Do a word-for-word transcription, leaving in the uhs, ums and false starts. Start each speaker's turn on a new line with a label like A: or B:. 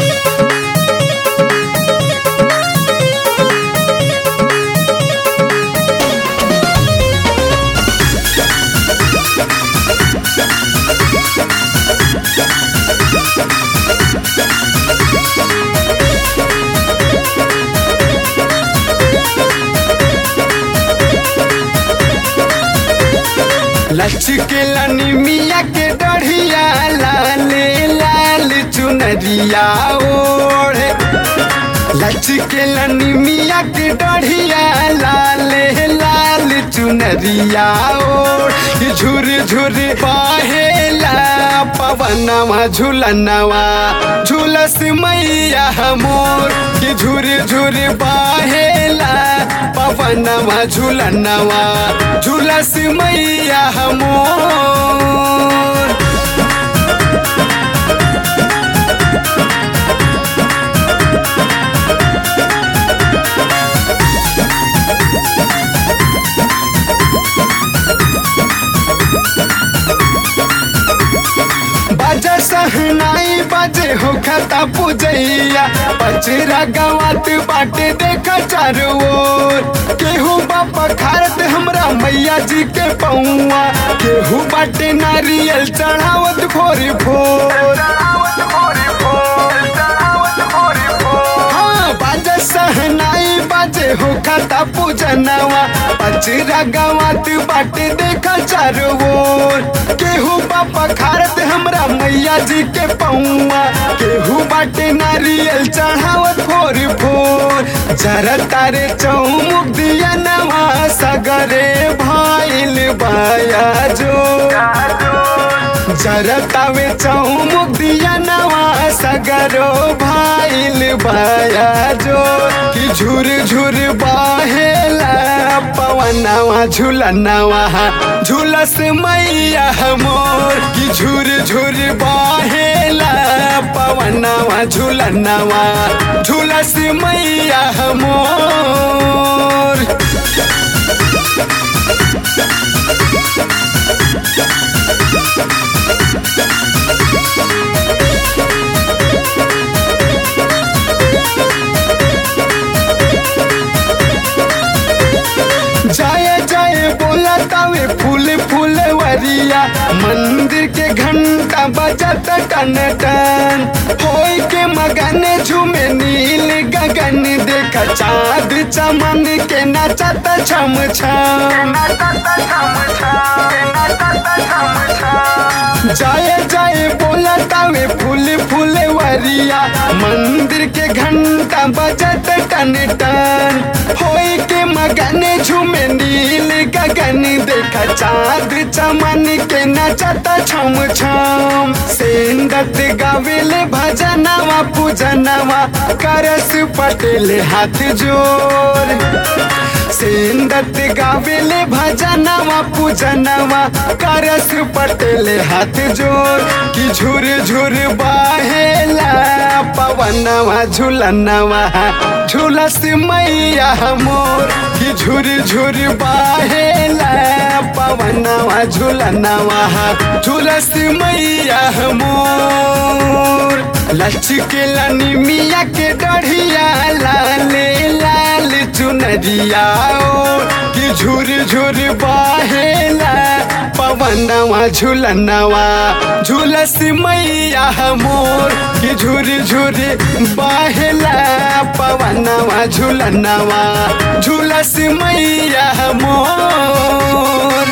A: लचकेला निमिया के डढ़िया लाले लाल चुनरिया ओढ़े। लचकेला निमिया के डढ़िया लाले लाल चुनरिया ओढ़। झुर झुर बहेला पवनवा झुलनवा झुलस मैया मोर। कि झुर झुर बहेला पवनवा झुलनवा झुलस मैया मोर। बाजा सहनाई बाजे हो खता पूजैया। बचरा गवात बाटे देखा चारों ओर। केहू बापा खारत हमरा मैया जी के पौआ। केहू बाटे नारियल चढ़ावत भोर भोर। हाँ बाजा सहनाई बाजे हो खता पूजनवा। बचरा गवात बाटे देखा चारों ओर। केहू बापा खारत हमरा मैया जी के पौआ। केहू बाटे नारियल चढ़ावत भोर भोर। जरा तारे चौमुख दिया नवा सगरे भाइल बाया जो। जरा तावे चौमुख दिया नवा सगरो भाइल बाया जो। कि झुर झुर बहेला पवनवा झुलनवा झुलस मैया मोर। कि झुर झुर बहेला पवनवा झुलनवा झुलस मैया मोर। जय जय बोला तावे फूल फूल वरिया। मंदिर के घंटा बजत टन टन। होई के मगन झूमे नील गगन। देखा चाँद चमन के नचत छम छम। जय जय बोला तावे फूल फूल वरिया। मंदिर के घंटा बजत टन टन। होई के मगन झूमे नील गगन। देखा चाँद चमन के नचत छम छम। सेंदत गावेले भजनवा पूजनवा करस पटेल हाथ जोर। सेंदत गावेले भजनवा पूजनवा करस पटेल हाथ जोर। कि झुर झुर बहेला पवनवा झुलनवा झुलस मैया मोर। कि झुर झुर बहेला पवनवा झुलनवा झुलस मैया मोर। लचकेला निमिया के डढ़िया लाले लाल चुनरिया ओढ़। कि झुर झुर बहेला पवनवा झुलनवा झुलस मैया मोर। कि झुर झुर बहेला पवनवा झुलनवा झुलस मैया मोर।